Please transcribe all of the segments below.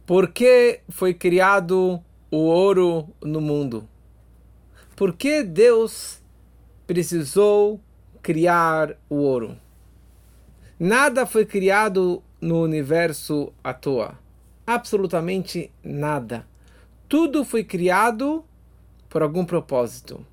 Por que foi criado o ouro no mundo? Por que Deus precisou criar o ouro? Nada foi criado no universo à toa. Absolutamente nada. Tudo foi criado por algum propósito.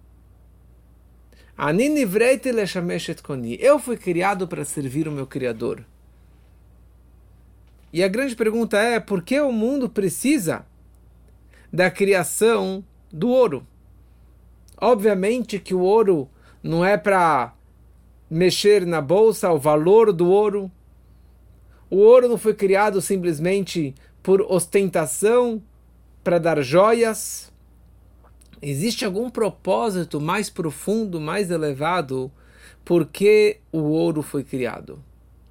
Eu fui criado para servir o meu Criador. E a grande pergunta é, por que o mundo precisa da criação do ouro? Obviamente que o ouro não é para mexer na bolsa, o valor do ouro. O ouro não foi criado simplesmente por ostentação, para dar joias. Existe algum propósito mais profundo, mais elevado, por que o ouro foi criado?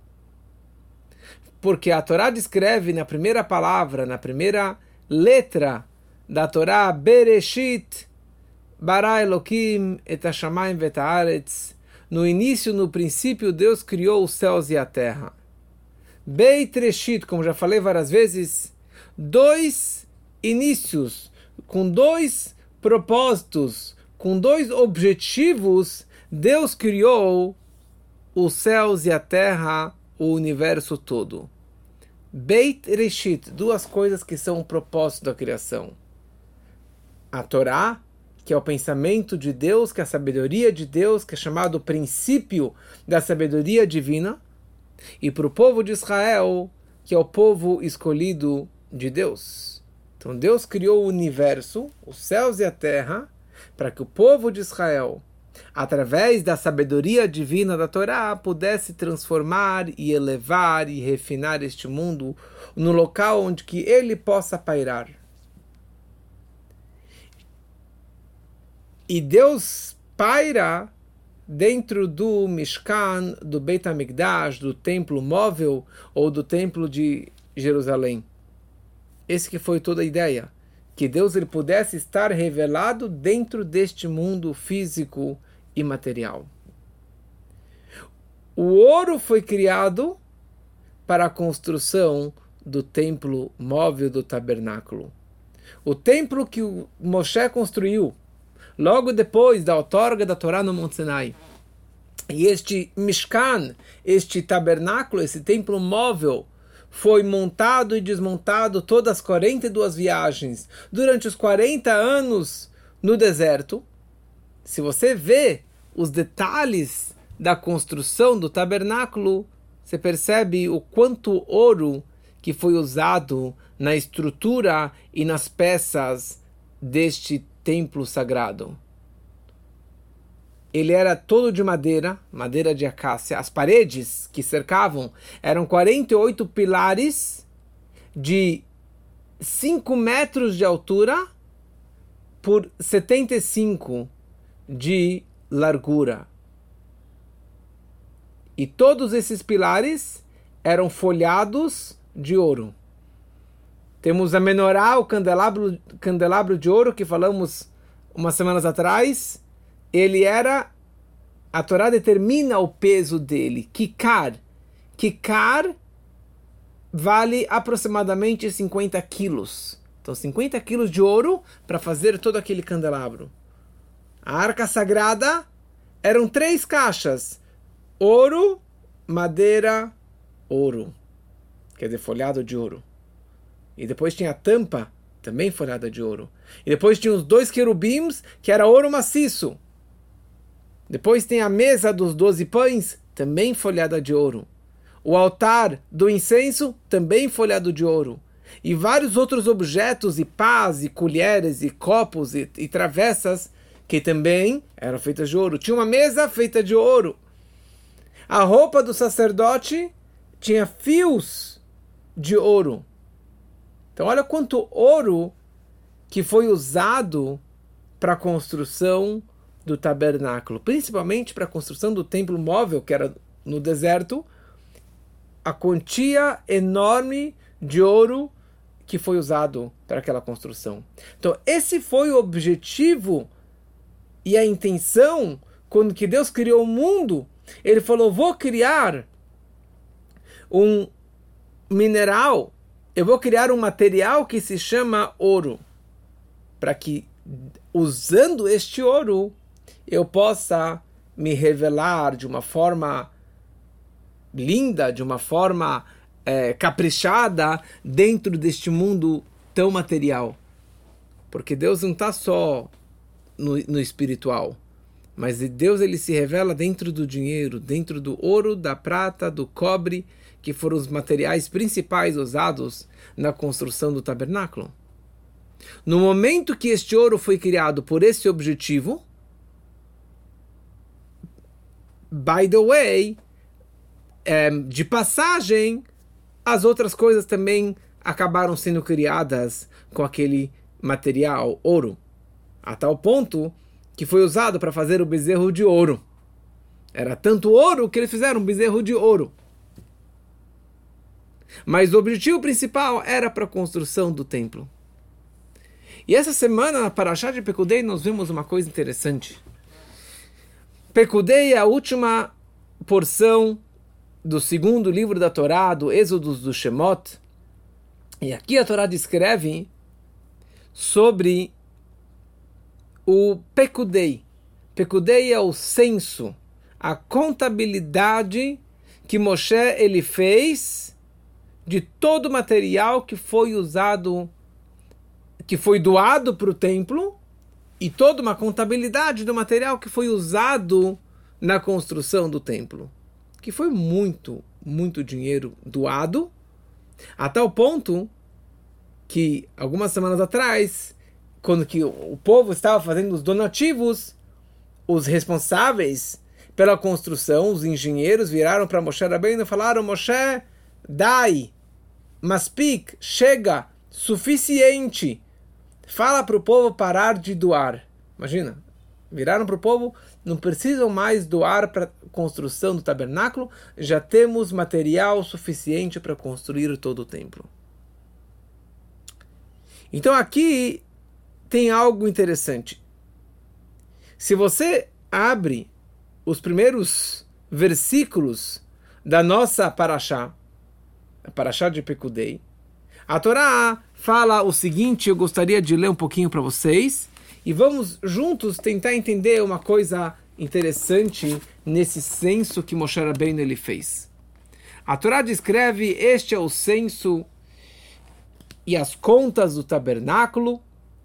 Porque a Torá descreve na primeira palavra, na primeira letra da Torá, Bereshit, bara Elokim et hashamayim vet haaretz. No início, no princípio, Deus criou os céus e a terra. Beit Reshit, como já falei várias vezes, dois inícios, com dois propósitos, com dois objetivos, Deus criou os céus e a terra, o universo todo. Beit Reshit, duas coisas que são o propósito da criação. A Torá, que é o pensamento de Deus, que é a sabedoria de Deus, que é chamado princípio da sabedoria divina, e para o povo de Israel, que é o povo escolhido de Deus. Então Deus criou o universo, os céus e a terra, para que o povo de Israel, através da sabedoria divina da Torá, pudesse transformar e elevar e refinar este mundo no local onde que ele possa pairar. E Deus paira dentro do Mishkan, do Beit HaMikdash, do templo móvel ou do templo de Jerusalém. Esse que foi toda a ideia, que Deus ele pudesse estar revelado dentro deste mundo físico e material. O ouro foi criado para a construção do templo móvel do tabernáculo. O templo que o Moshe construiu logo depois da outorga da Torá no Monte Sinai. E este Mishkan, este tabernáculo, esse templo móvel, foi montado e desmontado todas as 42 viagens durante os 40 anos no deserto. Se você vê os detalhes da construção do tabernáculo, você percebe o quanto ouro que foi usado na estrutura e nas peças deste templo sagrado. Ele era todo de madeira, madeira de acácia. As paredes que cercavam eram 48 pilares de 5 metros de altura por 75 de largura. E todos esses pilares eram folhados de ouro. Temos a menorá, o candelabro de ouro, que falamos umas semanas atrás. Ele era, a Torá determina o peso dele, kikar. Kikar vale aproximadamente 50 quilos. Então 50 quilos de ouro para fazer todo aquele candelabro. A arca sagrada eram 3 caixas. Ouro, madeira, ouro. Quer dizer, folhado de ouro. E depois tinha a tampa, também folhada de ouro. E depois tinha os 2 querubins, que era ouro maciço. Depois tem a mesa dos 12 pães, também folhada de ouro. O altar do incenso, também folhado de ouro. E vários outros objetos, e pás, e colheres, e copos, e travessas, que também eram feitas de ouro. Tinha uma mesa feita de ouro. A roupa do sacerdote tinha fios de ouro. Então olha quanto ouro que foi usado para a construção do tabernáculo, principalmente para a construção do templo móvel, que era no deserto, a quantia enorme de ouro que foi usado para aquela construção. Então esse foi o objetivo e a intenção quando que Deus criou o mundo. Ele falou, vou criar um mineral eu vou criar um material que se chama ouro, para que, usando este ouro, eu possa me revelar de uma forma linda, de uma forma caprichada, dentro deste mundo tão material. Porque Deus não está só no espiritual, mas Deus ele se revela dentro do dinheiro, dentro do ouro, da prata, do cobre, que foram os materiais principais usados na construção do tabernáculo. No momento que este ouro foi criado por esse objetivo, by the way, de passagem, as outras coisas também acabaram sendo criadas com aquele material, ouro, a tal ponto que foi usado para fazer o bezerro de ouro. Era tanto ouro que eles fizeram um bezerro de ouro. Mas o objetivo principal era para a construção do templo. E essa semana, na Parashá de Pekudei, nós vimos uma coisa interessante. Pekudei é a última porção do segundo livro da Torá, do Êxodo do Shemot. E aqui a Torá descreve sobre o Pekudei. Pekudei é o censo, a contabilidade que Moshe ele fez de todo o material que foi usado, que foi doado para o templo, e toda uma contabilidade do material que foi usado na construção do templo, que foi muito, muito dinheiro doado, a tal ponto que algumas semanas atrás, quando que o povo estava fazendo os donativos, os responsáveis pela construção, os engenheiros, viraram para Moshe Rabbeinu e falaram: Moshe, dai, maspik, chega, suficiente, fala para o povo parar de doar. Imagina, viraram para o povo: não precisam mais doar para a construção do tabernáculo, já temos material suficiente para construir todo o templo. Então aqui tem algo interessante. Se você abre os primeiros versículos da nossa Parashá, a Parashá de Pekudei, a Torá fala o seguinte, eu gostaria de ler um pouquinho para vocês, e vamos juntos tentar entender uma coisa interessante nesse censo que Moshe Rabbeinu ele fez. A Torá descreve: este é o censo e as contas do tabernáculo.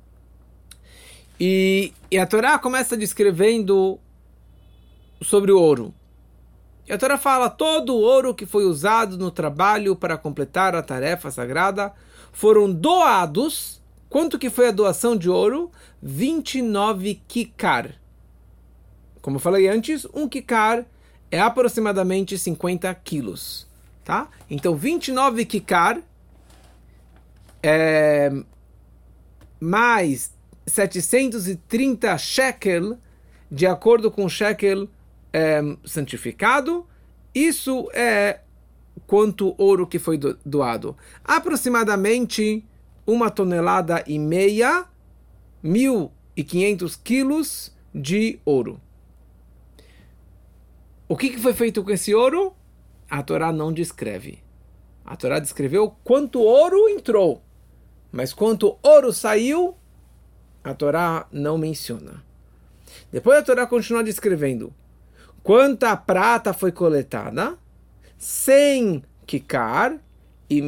E a Torá começa descrevendo sobre o ouro. E a Torá fala: todo o ouro que foi usado no trabalho para completar a tarefa sagrada foram doados. Quanto que foi a doação de ouro? 29 kikar. Como eu falei antes, um kikar é aproximadamente 50 quilos. Tá? Então 29 kikar mais 730 shekel, de acordo com o shekel santificado, isso é quanto ouro que foi doado. Aproximadamente 1,5 tonelada, 1.500 quilos de ouro. O que foi feito com esse ouro? A Torá não descreve. A Torá descreveu quanto ouro entrou, mas quanto ouro saiu, a Torá não menciona. Depois a Torá continua descrevendo quanta prata foi coletada: 100 kikar e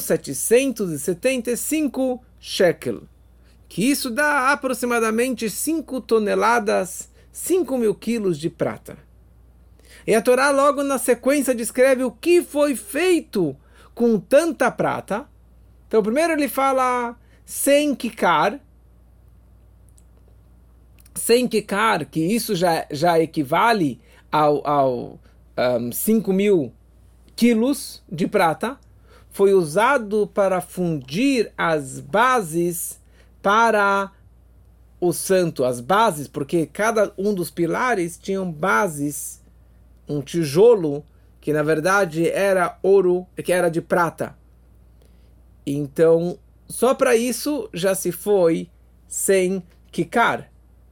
1.775 shekel, que isso dá aproximadamente 5 toneladas, 5.000 quilos de prata. E a Torá logo na sequência descreve o que foi feito com tanta prata. Então primeiro ele fala 100 kikar, 100 kikar, que isso já equivale ao 5.000 quilos de prata, foi usado para fundir as bases para o santo. As bases, porque cada um dos pilares tinham bases, um tijolo que na verdade era ouro, que era de prata. Então, só para isso já se foi 100 kikar.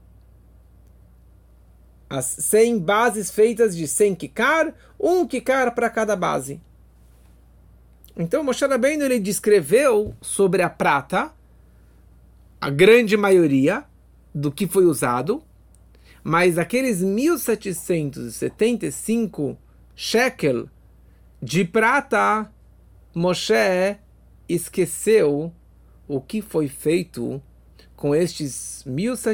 As 100 bases feitas de 100 kikar, um kikar para cada base. Então Moshe Rabbeinu ele descreveu sobre a prata, a grande maioria do que foi usado, mas aqueles 1.775 shekel de prata, Moshe esqueceu o que foi feito com estes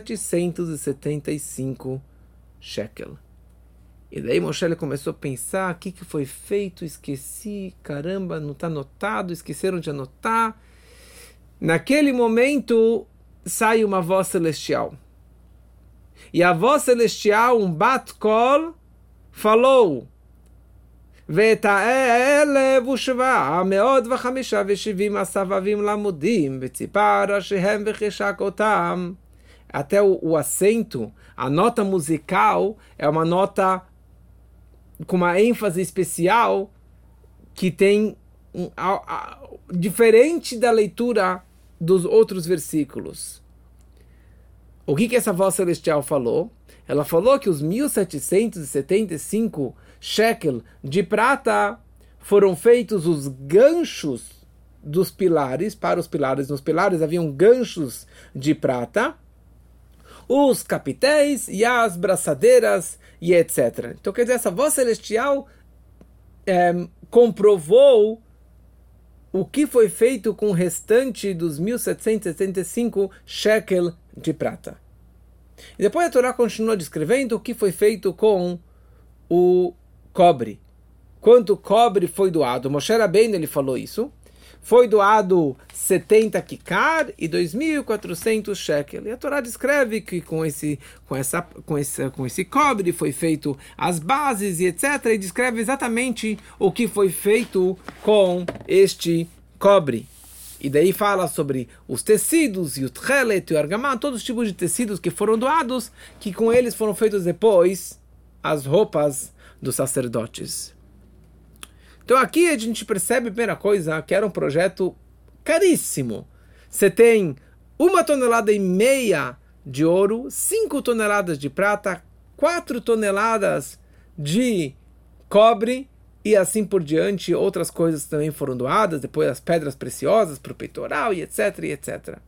1.775 shekel. E daí Moshe ele começou a pensar, o que foi feito, esqueci, caramba, não está anotado, esqueceram de anotar. Naquele momento sai uma voz celestial. E a voz celestial, um bat kol, falou: ותאלב ושבע מאות 75 הסבבים לעמודים וציפה ראשיהם וחישק אותם. Até o acento, a nota musical é uma nota com uma ênfase especial que tem diferente da leitura dos outros versículos. O que essa voz celestial falou? Ela falou que os 1.775 shekel de prata foram feitos os ganchos dos pilares, para os pilares. Nos pilares haviam ganchos de prata, os capitéis e as braçadeiras e etc. Então, quer dizer, essa voz celestial comprovou o que foi feito com o restante dos 1.775 shekel de prata. E depois a Torá continua descrevendo o que foi feito com o cobre. Quanto cobre foi doado? Moshe Rabbeinu ele falou isso. Foi doado 70 kikar e 2.400 shekel. E a Torá descreve que com esse cobre foi feito as bases e etc. E descreve exatamente o que foi feito com este cobre. E daí fala sobre os tecidos, e o tchelet, e o argamã, todos os tipos de tecidos que foram doados, que com eles foram feitos depois as roupas dos sacerdotes. Então aqui a gente percebe a primeira coisa, que era um projeto caríssimo. Você tem 1,5 toneladas de ouro, 5 toneladas de prata, 4 toneladas de cobre, e assim por diante, outras coisas também foram doadas, depois as pedras preciosas para o peitoral, e etc, e etc.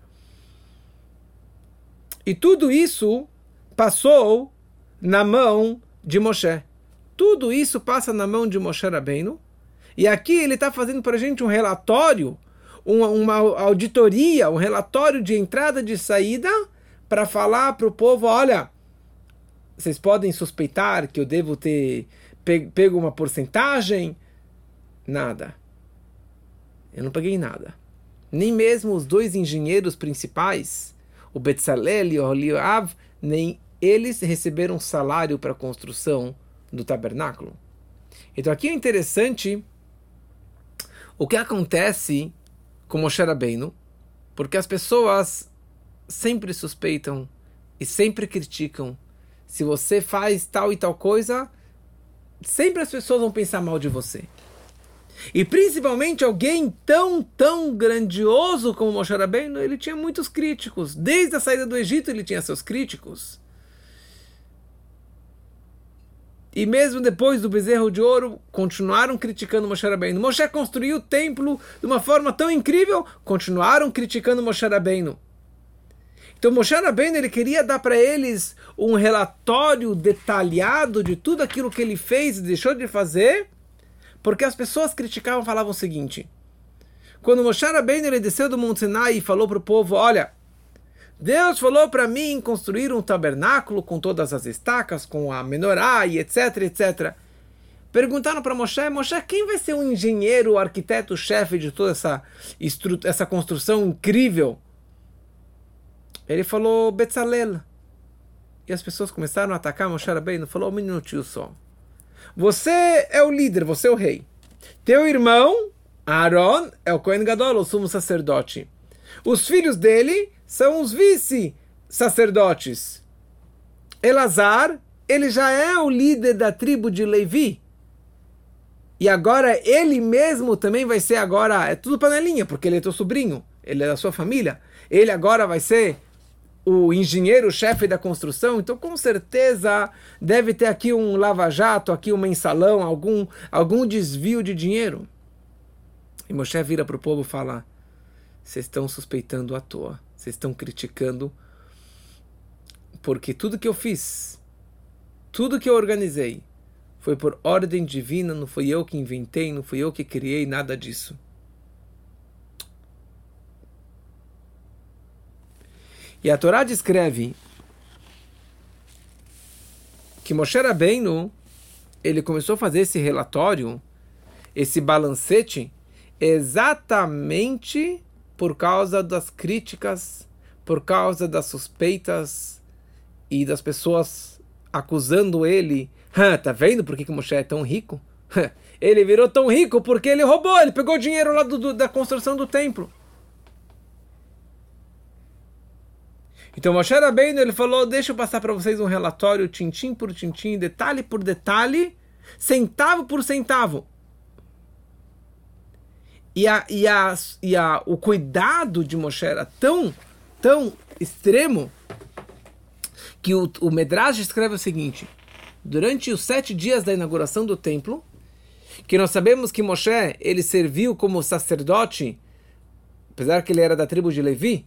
E tudo isso passou na mão de Moshe. Tudo isso passa na mão de Moshe Rabbeinu. E aqui ele está fazendo para a gente um relatório, uma auditoria, um relatório de entrada e de saída, para falar para o povo, olha, vocês podem suspeitar que eu devo ter pego uma porcentagem? Nada. Eu não paguei nada. Nem mesmo os 2 engenheiros principais, o Betzalel e o Eliav, nem eles receberam salário para a construção do tabernáculo. Então aqui é interessante o que acontece com Moshe Rabbeinu, porque as pessoas sempre suspeitam e sempre criticam. Se você faz tal e tal coisa, sempre as pessoas vão pensar mal de você. E principalmente alguém tão grandioso como Moshe Rabbeinu, ele tinha muitos críticos. Desde a saída do Egito ele tinha seus críticos. E mesmo depois do bezerro de ouro, continuaram criticando Moshe Rabbeinu. Moshe construiu o templo de uma forma tão incrível, continuaram criticando Moshe Rabbeinu. Então Moshe Rabbeinu ele queria dar para eles um relatório detalhado de tudo aquilo que ele fez e deixou de fazer, porque as pessoas criticavam, falavam o seguinte: quando Moshe Rabbeinu ele desceu do Monte Sinai e falou para o povo, olha, Deus falou para mim construir um tabernáculo com todas as estacas, com a menorá e etc, etc. Perguntaram para Moshe, quem vai ser o engenheiro, o arquiteto, o chefe de toda essa construção incrível? Ele falou, Betzalel. E as pessoas começaram a atacar Moshe Rabbeinu. Falou, um minutinho só. Você é o líder, você é o rei. Teu irmão, Aaron, é o Kohen Gadol, o sumo sacerdote. Os filhos dele são os vice-sacerdotes. Elazar, ele já é o líder da tribo de Levi. E agora ele mesmo também vai ser agora, é tudo panelinha, porque ele é teu sobrinho, ele é da sua família. Ele agora vai ser o engenheiro-chefe da construção, então com certeza deve ter aqui um lava-jato, aqui um mensalão, algum desvio de dinheiro. E Moshe vira para o povo e fala: vocês estão suspeitando à toa, vocês estão criticando, porque tudo que eu fiz, tudo que eu organizei, foi por ordem divina, não fui eu que inventei, não fui eu que criei nada disso. E a Torá descreve que Moshe Rabbeinu, ele começou a fazer esse relatório, esse balancete, exatamente por causa das críticas, por causa das suspeitas e das pessoas acusando ele. Tá vendo por que Moshe é tão rico? Ele virou tão rico porque ele roubou, ele pegou o dinheiro lá da construção do templo. Então Moshe Rabbeinu, ele falou: deixa eu passar para vocês um relatório tintim por tintim, detalhe por detalhe, centavo por centavo. O cuidado de Moshe era tão extremo que o Medrash escreve o seguinte: durante os 7 dias da inauguração do templo, que nós sabemos que Moshe, ele serviu como sacerdote, apesar que ele era da tribo de Levi,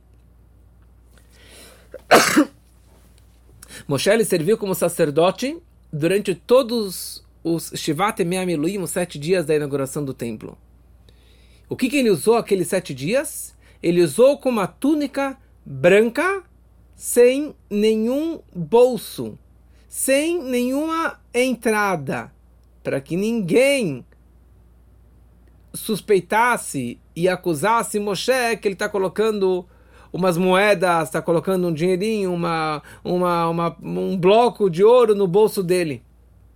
Moshe, ele serviu como sacerdote durante todos os Shivat Yemei HaMiluim, os 7 dias da inauguração do templo. O que ele usou aqueles 7 dias? Ele usou com uma túnica branca, sem nenhum bolso, sem nenhuma entrada, para que ninguém suspeitasse e acusasse Moshe que ele está colocando umas moedas, está colocando um dinheirinho, um bloco de ouro no bolso dele.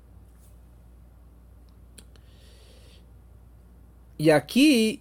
E aqui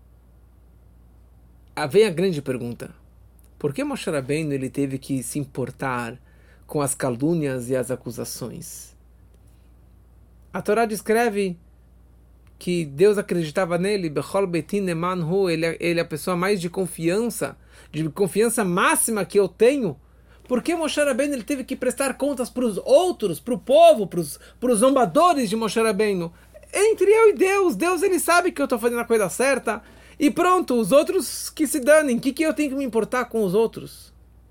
vem a grande pergunta: por que Moshe Rabbeinu, ele teve que se importar com as calúnias e as acusações? A Torá descreve que Deus acreditava nele, Bechol Beitin Nemanhu, ele é a pessoa mais de confiança máxima que eu tenho. Por que Moshe Rabbeinu, ele teve que prestar contas para os outros, para o povo, para os zombadores de Moshe Rabbeinu? Entre eu e Deus ele sabe que eu estou fazendo a coisa certa, e pronto, os outros que se danem, o que eu tenho que me importar com os outros?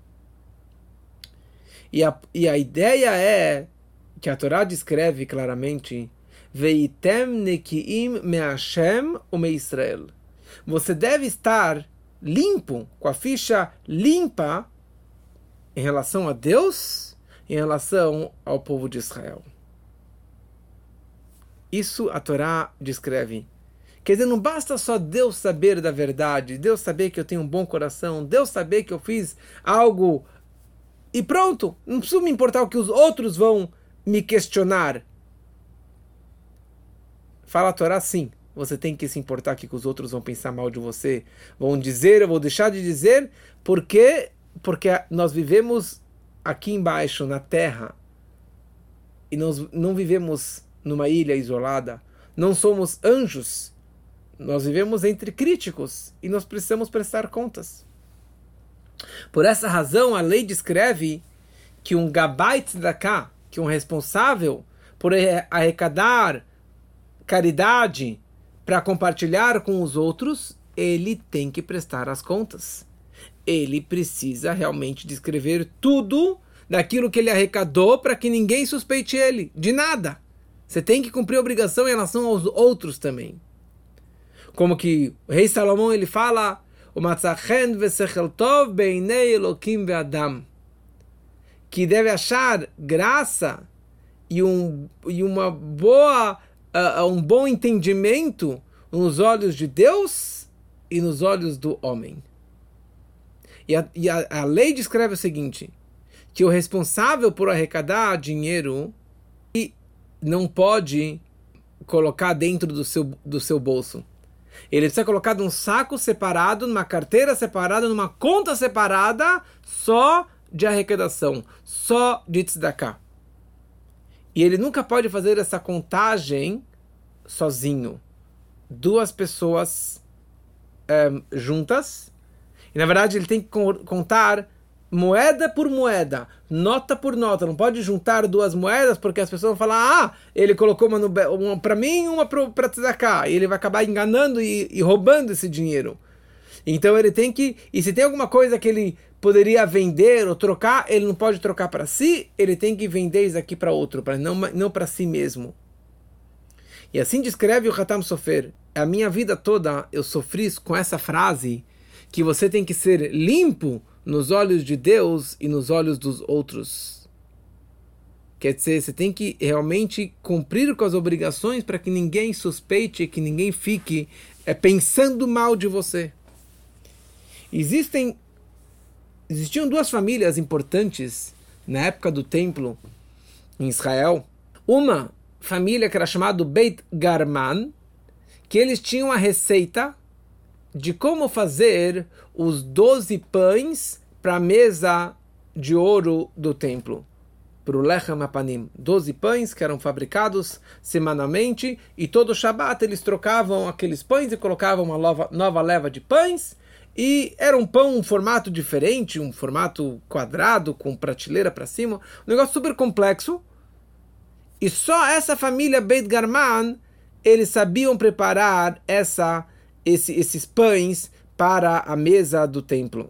E a ideia é que a Torá descreve claramente: Veitem nekiim me Hashem u me Israel. Você deve estar limpo, com a ficha limpa, em relação a Deus, em relação ao povo de Israel. Isso a Torá descreve. Quer dizer, não basta só Deus saber da verdade, Deus saber que eu tenho um bom coração, Deus saber que eu fiz algo e pronto, não preciso me importar o que os outros vão me questionar. Fala a Torá, sim, você tem que se importar que os outros vão pensar mal de você, vão dizer, eu vou deixar de dizer, porque nós vivemos aqui embaixo, na terra, e nós não vivemos numa ilha isolada, não somos anjos, nós vivemos entre críticos e nós precisamos prestar contas. Por essa razão, a lei descreve que um Gabbai Tzedakah, que um responsável por arrecadar caridade para compartilhar com os outros, ele tem que prestar as contas. Ele precisa realmente descrever tudo daquilo que ele arrecadou para que ninguém suspeite ele de nada. Você tem que cumprir a obrigação em relação aos outros também. Como que o rei Salomão, ele fala: o matzachen vesechel tov beinei Elokim ve'adam, que deve achar graça e um bom entendimento nos olhos de Deus e nos olhos do homem. E a lei descreve o seguinte: que o responsável por arrecadar dinheiro não pode colocar dentro do seu bolso. Ele precisa colocar num saco separado, numa carteira separada, numa conta separada, só de arrecadação, só de tzedakah. E ele nunca pode fazer essa contagem sozinho. 2 pessoas juntas. E na verdade ele tem que contar moeda por moeda, nota por nota. Não pode juntar duas moedas, porque as pessoas vão falar, ele colocou uma para mim e uma para tzedakah. E ele vai acabar enganando e roubando esse dinheiro. Então ele tem que... E se tem alguma coisa que ele poderia vender ou trocar, ele não pode trocar para si, ele tem que vender isso aqui para outro, não para si mesmo. E assim descreve o Hatam Sofer. A minha vida toda eu sofri com essa frase, que você tem que ser limpo nos olhos de Deus e nos olhos dos outros. Quer dizer, você tem que realmente cumprir com as obrigações para que ninguém suspeite, que ninguém fique pensando mal de você. Existiam duas famílias importantes na época do templo em Israel. Uma família que era chamada Beit Garman, que eles tinham a receita de como fazer os 12 pães para a mesa de ouro do templo, para o Lechem Apanim. 12 pães que eram fabricados semanalmente, e todo Shabat eles trocavam aqueles pães e colocavam uma nova leva de pães, e era um pão, um formato diferente, um formato quadrado, com prateleira para cima, um negócio super complexo. E só essa família Beit Garman, eles sabiam preparar esses pães para a mesa do templo.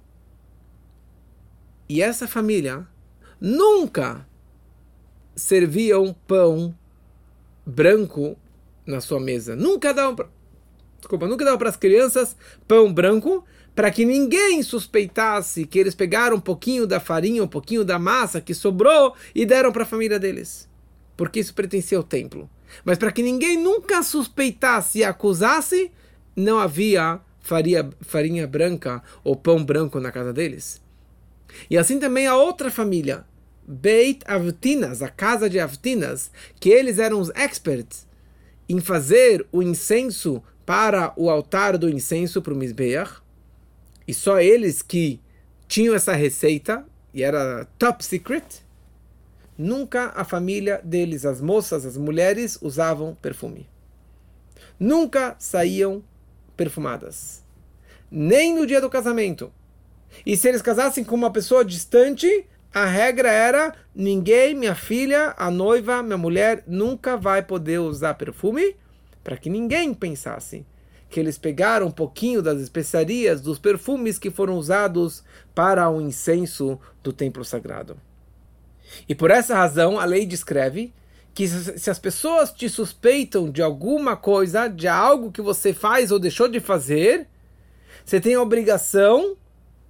E essa família nunca servia um pão branco na sua mesa. Nunca dava para as crianças pão branco, para que ninguém suspeitasse que eles pegaram um pouquinho da farinha, um pouquinho da massa que sobrou e deram para a família deles. Porque isso pertencia ao templo. Mas para que ninguém nunca suspeitasse e acusasse, não havia farinha branca ou pão branco na casa deles. E assim também a outra família, Beit Avtinas, a casa de Avtinas, que eles eram os experts em fazer o incenso para o altar do incenso, para o Mizbeach, e só eles que tinham essa receita, e era top secret. Nunca a família deles, as moças, as mulheres, usavam perfume. Nunca saíam perfumadas. Nem no dia do casamento. E se eles casassem com uma pessoa distante, a regra era, ninguém, minha filha, a noiva, minha mulher, nunca vai poder usar perfume, para que ninguém pensasse que eles pegaram um pouquinho das especiarias, dos perfumes que foram usados para o incenso do templo sagrado. E por essa razão, a lei descreve que se as pessoas te suspeitam de alguma coisa, de algo que você faz ou deixou de fazer, você tem a obrigação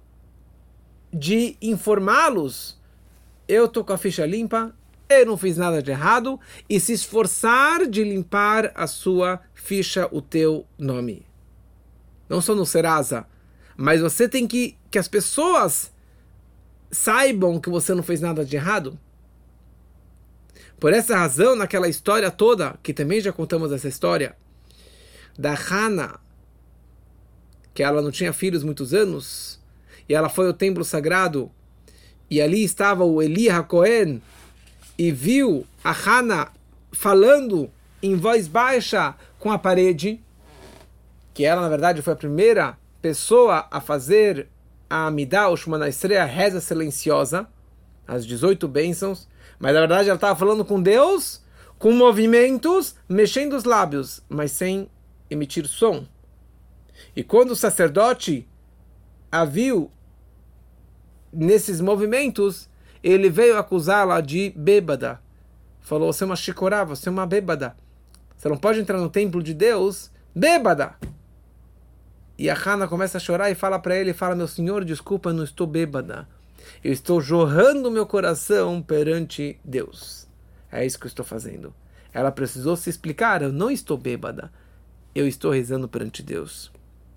de informá-los. Eu estou com a ficha limpa, eu não fiz nada de errado, e se esforçar de limpar a sua ficha, o teu nome. Não só no Serasa, mas você tem que as pessoas saibam que você não fez nada de errado. Por essa razão, naquela história toda, que também já contamos essa história, da Hannah, que ela não tinha filhos muitos anos, e ela foi ao templo sagrado, e ali estava o Eli HaKohen, e viu a Hannah falando em voz baixa com a parede, que ela, na verdade, foi a primeira pessoa a fazer a Amidah, o Shemona Esrei, a reza silenciosa, as 18 bênçãos, mas na verdade ela estava falando com Deus, com movimentos, mexendo os lábios, mas sem emitir som. E quando o sacerdote a viu nesses movimentos, ele veio acusá-la de bêbada. Falou, você é uma shikorá, você é uma bêbada. Você não pode entrar no templo de Deus bêbada. E a Hannah começa a chorar e fala para ele, meu senhor, desculpa, eu não estou bêbada. Eu estou jorrando meu coração perante Deus. É isso que eu estou fazendo. Ela precisou se explicar, eu não estou bêbada. Eu estou rezando perante Deus.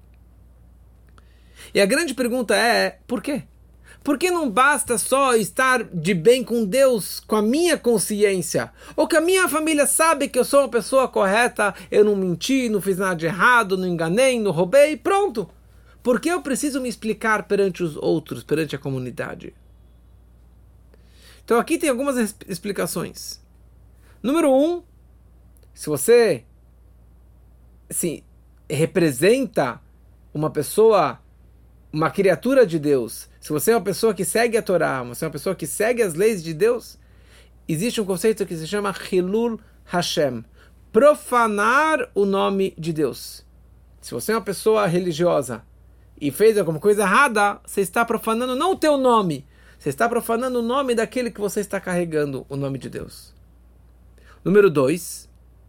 E a grande pergunta é, por quê? Por que não basta só estar de bem com Deus, com a minha consciência? Ou que a minha família sabe que eu sou uma pessoa correta, eu não menti, não fiz nada de errado, não enganei, não roubei, pronto. Por que eu preciso me explicar perante os outros, perante a comunidade? Então aqui tem algumas explicações. Número 1, se você representa uma pessoa uma criatura de Deus, se você é uma pessoa que segue a Torá, você é uma pessoa que segue as leis de Deus, existe um conceito que se chama Hilul Hashem, profanar o nome de Deus. Se você é uma pessoa religiosa e fez alguma coisa errada, você está profanando não o teu nome, você está profanando o nome daquele que você está carregando, o nome de Deus. Número 2,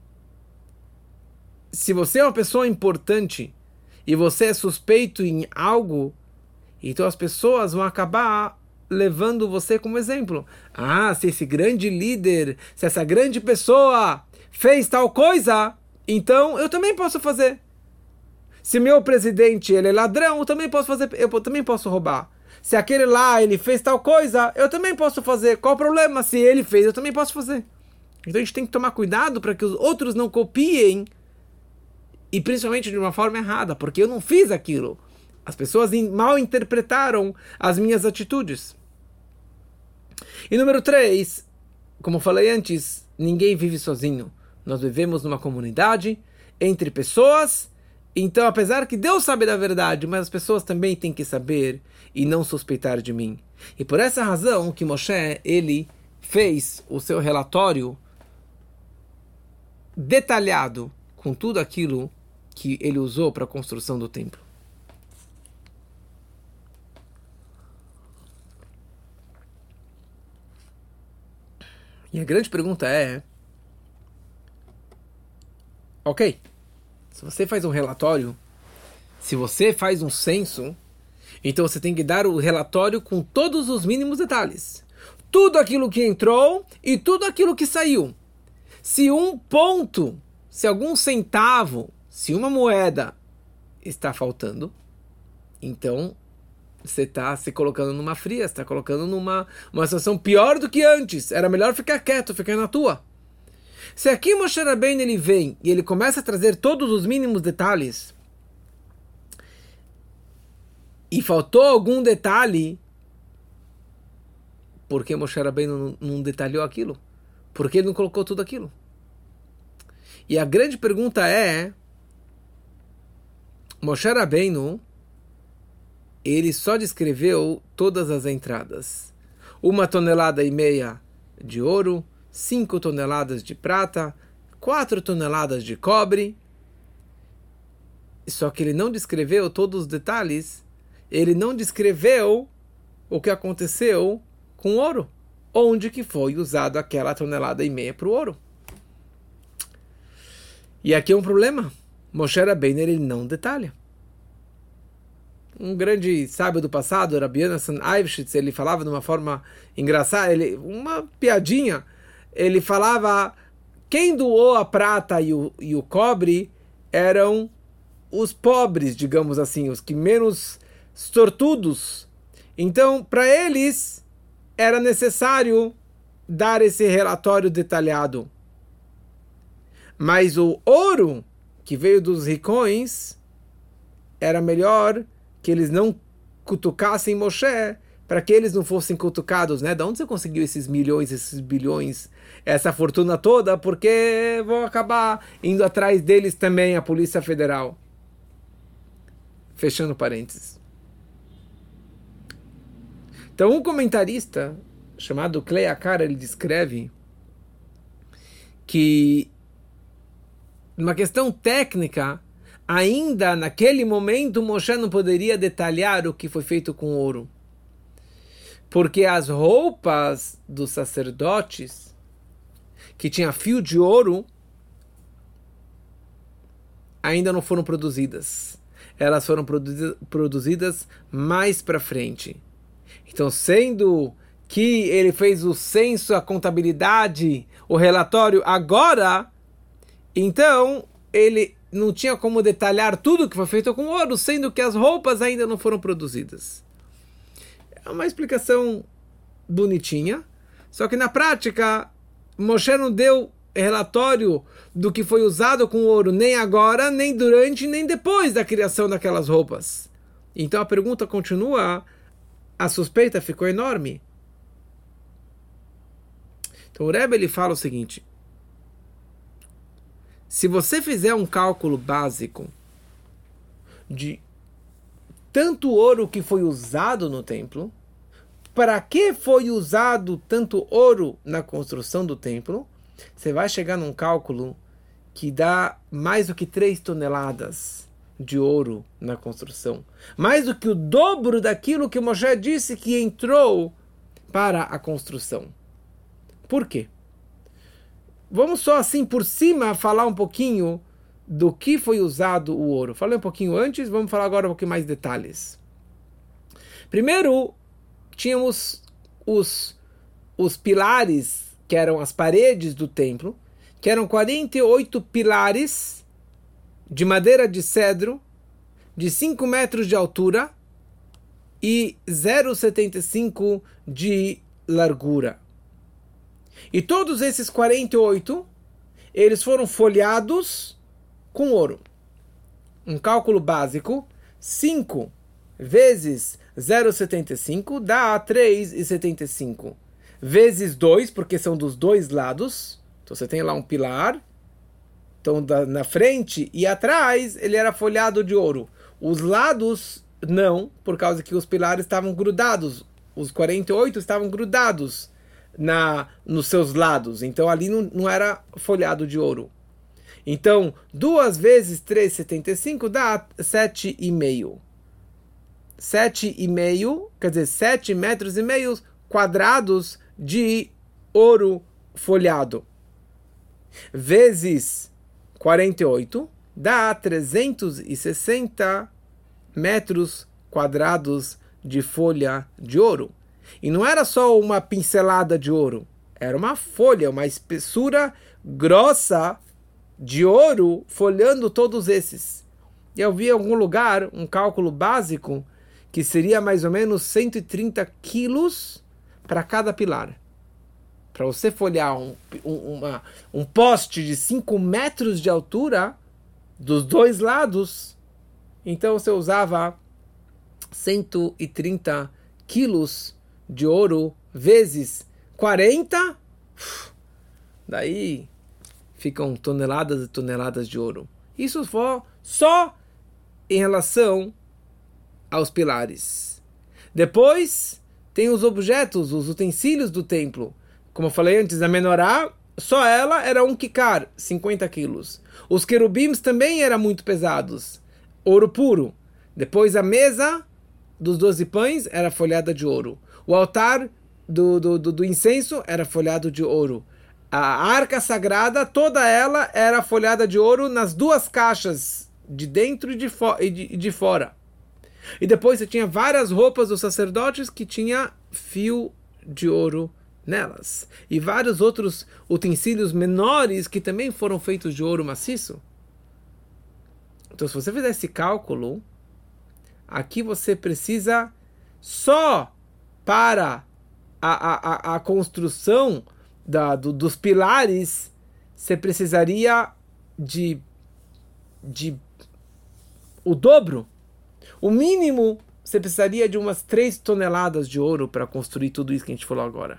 se você é uma pessoa importante e você é suspeito em algo, então as pessoas vão acabar levando você como exemplo. Ah, se esse grande líder, se essa grande pessoa fez tal coisa, então eu também posso fazer. Se meu presidente ele é ladrão, eu também posso fazer, eu também posso roubar. Se aquele lá ele fez tal coisa, eu também posso fazer. Qual o problema? Se ele fez, eu também posso fazer. Então a gente tem que tomar cuidado para que os outros não copiem, e principalmente de uma forma errada, porque eu não fiz aquilo. As pessoas mal interpretaram as minhas atitudes. E número 3, como falei antes, ninguém vive sozinho. Nós vivemos numa comunidade, entre pessoas. Então, apesar que Deus sabe da verdade, mas as pessoas também têm que saber e não suspeitar de mim. E por essa razão que Moshe, ele fez o seu relatório detalhado com tudo aquilo que ele usou para a construção do templo. E a grande pergunta é: ok, se você faz um relatório, se você faz um censo, então você tem que dar o relatório com todos os mínimos detalhes. Tudo aquilo que entrou e tudo aquilo que saiu. Se um ponto, se algum centavo, se uma moeda está faltando, então você está se colocando numa fria, você está colocando numa situação pior do que antes. Era melhor ficar quieto, ficar na tua. Se aqui Moshe Rabbeinu ele vem e ele começa a trazer todos os mínimos detalhes, e faltou algum detalhe, por que Moshe Rabbeinu não detalhou aquilo? Por que ele não colocou tudo aquilo? E a grande pergunta é: Moshe Rabbeinu, ele só descreveu todas as entradas. 1,5 toneladas de ouro, 5 toneladas de prata, 4 toneladas de cobre. Só que ele não descreveu todos os detalhes. Ele não descreveu o que aconteceu com o ouro. Onde que foi usado aquela 1,5 toneladas para o ouro. E aqui é um problema. Moshe Rabbeinu ele não detalha. Um grande sábio do passado, Rabbi Yonasan Eibschitz, ele falava de uma forma engraçada, uma piadinha. Ele falava: quem doou a prata e o cobre eram os pobres, digamos assim, os que menos sortudos. Então, para eles, era necessário dar esse relatório detalhado. Mas o ouro, que veio dos ricões, era melhor que eles não cutucassem Moshe, para que eles não fossem cutucados, né? De onde você conseguiu esses milhões, esses bilhões, essa fortuna toda? Porque vão acabar indo atrás deles também a Polícia Federal. Fechando parênteses. Então, um comentarista chamado Clay Akar, ele descreve que numa questão técnica, ainda naquele momento Moshe não poderia detalhar o que foi feito com ouro. Porque as roupas dos sacerdotes, que tinha fio de ouro, ainda não foram produzidas. Elas foram produzidas mais para frente. Então, sendo que ele fez o censo, a contabilidade, o relatório agora, então ele não tinha como detalhar tudo que foi feito com ouro, sendo que as roupas ainda não foram produzidas. É uma explicação bonitinha, só que na prática, Moshe não deu relatório do que foi usado com ouro, nem agora, nem durante, nem depois da criação daquelas roupas. Então a pergunta continua, a suspeita ficou enorme. Então o Rebbe ele fala o seguinte: se você fizer um cálculo básico de tanto ouro que foi usado no templo, para que foi usado tanto ouro na construção do templo, você vai chegar num cálculo que dá mais do que 3 toneladas de ouro na construção. Mais do que o dobro daquilo que Moshe disse que entrou para a construção. Por quê? Vamos só assim por cima falar um pouquinho do que foi usado o ouro. Falei um pouquinho antes, vamos falar agora um pouquinho mais detalhes. Primeiro, tínhamos os pilares, que eram as paredes do templo, que eram 48 pilares de madeira de cedro, de 5 metros de altura e 0,75 de largura. E todos esses 48, eles foram folhados com ouro. Um cálculo básico, 5 vezes 0,75 dá 3,75. Vezes 2, porque são dos dois lados. Então você tem lá um pilar. Então na frente e atrás ele era folhado de ouro. Os lados não, por causa que os pilares estavam grudados. Os 48 estavam grudados nos seus lados. Então ali não era folhado de ouro. Então 2 vezes 3,75 dá 7,5. 7,5, quer dizer, 7,5 metros quadrados de ouro folhado. Vezes 48 dá 360 metros quadrados de folha de ouro. E não era só uma pincelada de ouro, era uma folha, uma espessura grossa de ouro folhando todos esses. E eu vi em algum lugar um cálculo básico que seria mais ou menos 130 quilos para cada pilar. Para você folhear um poste de 5 metros de altura, dos dois lados, então você usava 130 quilos de ouro vezes 40, daí ficam toneladas e toneladas de ouro. Isso for só em relação aos pilares. Depois tem os objetos, os utensílios do templo. Como eu falei antes, a menorá, só ela era 1 kikar, 50 quilos. Os querubins também eram muito pesados, ouro puro. Depois a mesa dos 12 pães era folhada de ouro. O altar do incenso era folhado de ouro. A arca sagrada, toda ela era folhada de ouro nas 2 caixas, de dentro e de fora. E depois você tinha várias roupas dos sacerdotes que tinha fio de ouro nelas. E vários outros utensílios menores que também foram feitos de ouro maciço. Então, se você fizer esse cálculo, aqui você precisa só para a construção dos pilares, você precisaria de o dobro. O mínimo, você precisaria de umas 3 toneladas de ouro para construir tudo isso que a gente falou agora.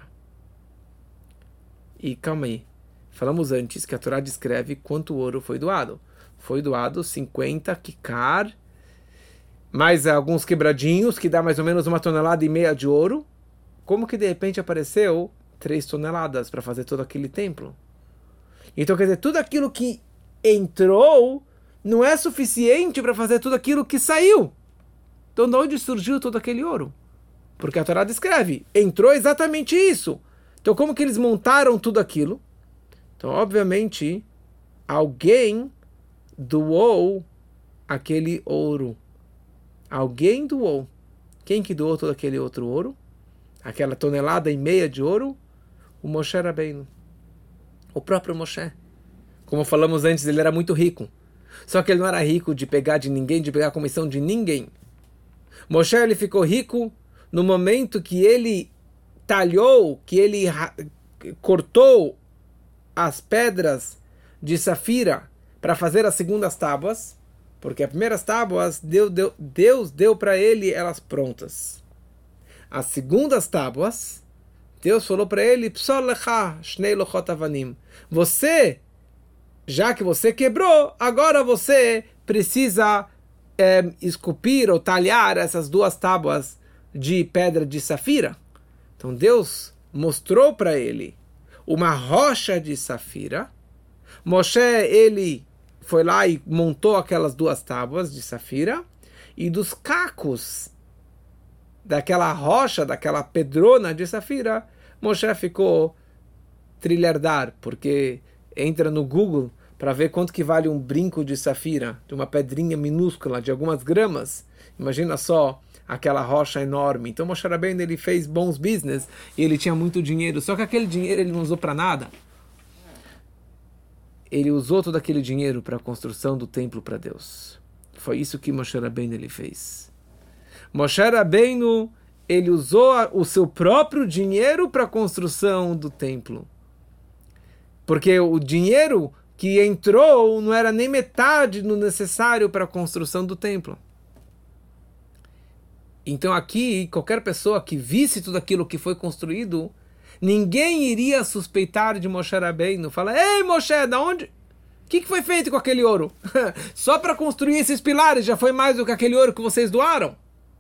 E calma aí. Falamos antes que a Torá descreve quanto ouro foi doado. Foi doado 50 kikar, mais alguns quebradinhos, que dá mais ou menos 1,5 toneladas de ouro. Como que de repente apareceu 3 toneladas para fazer todo aquele templo? Então, quer dizer, tudo aquilo que entrou não é suficiente para fazer tudo aquilo que saiu. Então, de onde surgiu todo aquele ouro? Porque a Torá descreve, entrou exatamente isso. Então, como que eles montaram tudo aquilo? Então, obviamente, alguém doou aquele ouro. Alguém doou. Quem que doou todo aquele outro ouro? Aquela 1,5 toneladas de ouro? O Moshe Rabbeinu. O próprio Moshe. Como falamos antes, ele era muito rico. Só que ele não era rico de pegar de ninguém, de pegar a comissão de ninguém. Moshe, ele ficou rico no momento que ele talhou, que ele cortou as pedras de safira para fazer as segundas tábuas, porque as primeiras tábuas Deus deu para ele elas prontas. As segundas tábuas, Deus falou para ele, Psol lecha shnei lochot avanim. Você, já que você quebrou, agora você precisa esculpir ou talhar essas duas tábuas de pedra de safira. Então Deus mostrou para ele uma rocha de safira. Moshe, ele foi lá e montou aquelas duas tábuas de safira, e dos cacos daquela rocha, daquela pedrona de safira, Moshe ficou trilhardar, porque entra no Google para ver quanto que vale um brinco de safira, de uma pedrinha minúscula, de algumas gramas. Imagina só aquela rocha enorme. Então Moshe Rabbeinu, ele fez bons business e ele tinha muito dinheiro, só que aquele dinheiro ele não usou para nada. Ele usou todo aquele dinheiro para a construção do templo para Deus. Foi isso que Moshe Rabbeinu ele fez. Moshe Rabbeinu, ele usou o seu próprio dinheiro para a construção do templo. Porque o dinheiro que entrou não era nem metade do necessário para a construção do templo. Então aqui, qualquer pessoa que visse tudo aquilo que foi construído, ninguém iria suspeitar de Moshe Rabbeinu. Fala, ei Moshe, da onde? O que foi feito com aquele ouro? Só para construir esses pilares já foi mais do que aquele ouro que vocês doaram.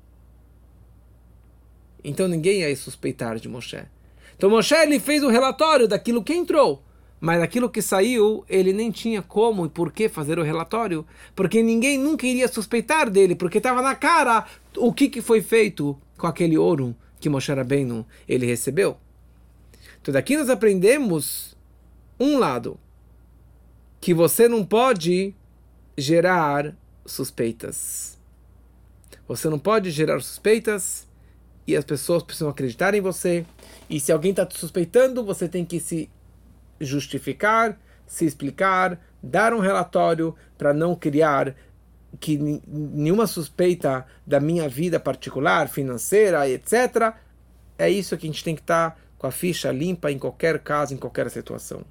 Então ninguém ia suspeitar de Moshe. Então Moshe, ele fez o relatório daquilo que entrou, mas aquilo que saiu, ele nem tinha como e por que fazer o relatório, porque ninguém nunca iria suspeitar dele, porque estava na cara o que foi feito com aquele ouro que Moshe Rabbeinu ele recebeu. Então daqui nós aprendemos um lado, que você não pode gerar suspeitas. Você não pode gerar suspeitas e as pessoas precisam acreditar em você. E se alguém está te suspeitando, você tem que se justificar, se explicar, dar um relatório para não criar nenhuma suspeita da minha vida particular, financeira, etc. É isso que a gente tem que estar com a ficha limpa em qualquer caso, em qualquer situação.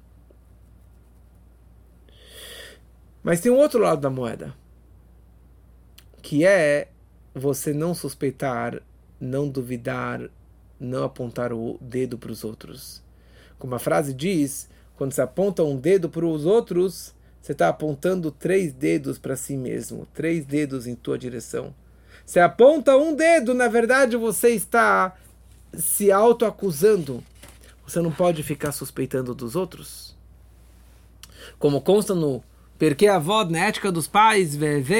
Mas tem um outro lado da moeda, que é você não suspeitar, não duvidar, não apontar o dedo para os outros. Como a frase diz, quando você aponta um dedo para os outros, você está apontando 3 dedos para si mesmo, 3 dedos em tua direção. Você aponta um dedo, na verdade você está se autoacusando. Você não pode ficar suspeitando dos outros. Como consta no Perkei Avot, na ética dos pais,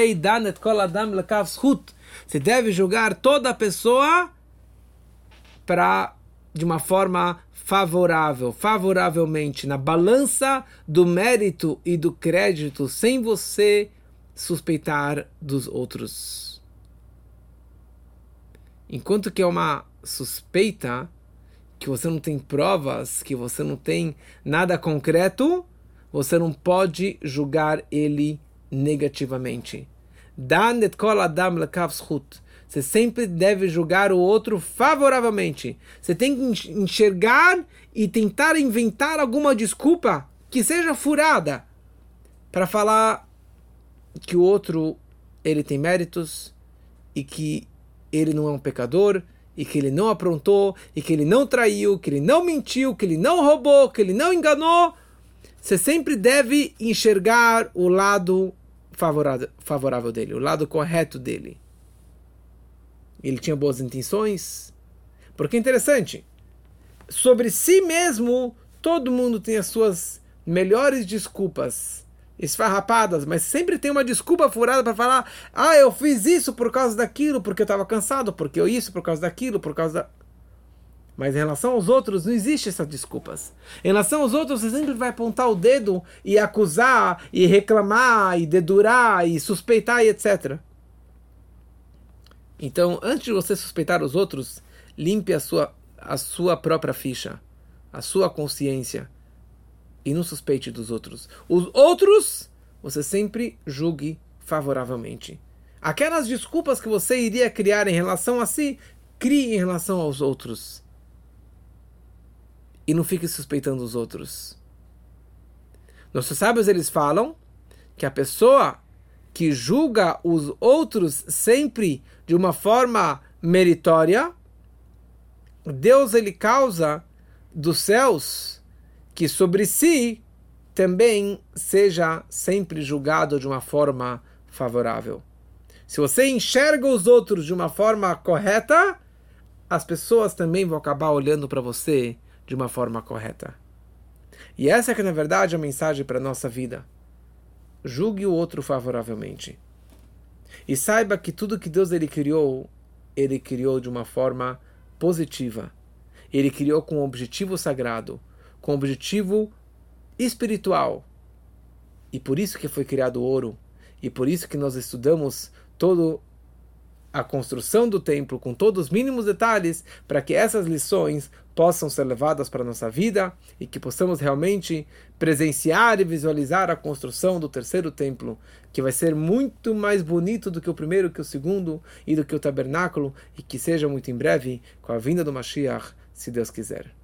você deve julgar toda a pessoa de uma forma favoravelmente, na balança do mérito e do crédito, sem você suspeitar dos outros. Enquanto que é uma suspeita, que você não tem provas, que você não tem nada concreto, você não pode julgar ele negativamente. Você sempre deve julgar o outro favoravelmente. Você tem que enxergar e tentar inventar alguma desculpa que seja furada para falar que o outro ele tem méritos e que ele não é um pecador e que ele não aprontou e que ele não traiu, que ele não mentiu, que ele não roubou, que ele não enganou. Você sempre deve enxergar o lado favorável dele, o lado correto dele. Ele tinha boas intenções. Porque é interessante, sobre si mesmo, todo mundo tem as suas melhores desculpas, esfarrapadas, mas sempre tem uma desculpa furada para falar, eu fiz isso por causa daquilo, porque eu estava cansado, porque eu isso por causa daquilo, por causa da... Mas em relação aos outros, não existe essas desculpas. Em relação aos outros, você sempre vai apontar o dedo e acusar, e reclamar, e dedurar, e suspeitar, e etc. Então, antes de você suspeitar os outros, limpe a sua própria ficha, a sua consciência, e não suspeite dos outros. Os outros, você sempre julgue favoravelmente. Aquelas desculpas que você iria criar em relação a si, crie em relação aos outros. E não fique suspeitando os outros. Nossos sábios, eles falam que a pessoa que julga os outros sempre de uma forma meritória, Deus ele causa dos céus que sobre si também seja sempre julgado de uma forma favorável. Se você enxerga os outros de uma forma correta, as pessoas também vão acabar olhando para você de uma forma correta. E essa é que, na verdade, é a mensagem para a nossa vida. Julgue o outro favoravelmente. E saiba que tudo que Deus ele criou de uma forma positiva. Ele criou com um objetivo sagrado, com um objetivo espiritual. E por isso que foi criado o ouro. E por isso que nós estudamos toda a construção do templo com todos os mínimos detalhes, para que essas lições possam ser levadas para a nossa vida e que possamos realmente presenciar e visualizar a construção do terceiro templo, que vai ser muito mais bonito do que o primeiro, que o segundo e do que o tabernáculo, e que seja muito em breve com a vinda do Mashiach, se Deus quiser.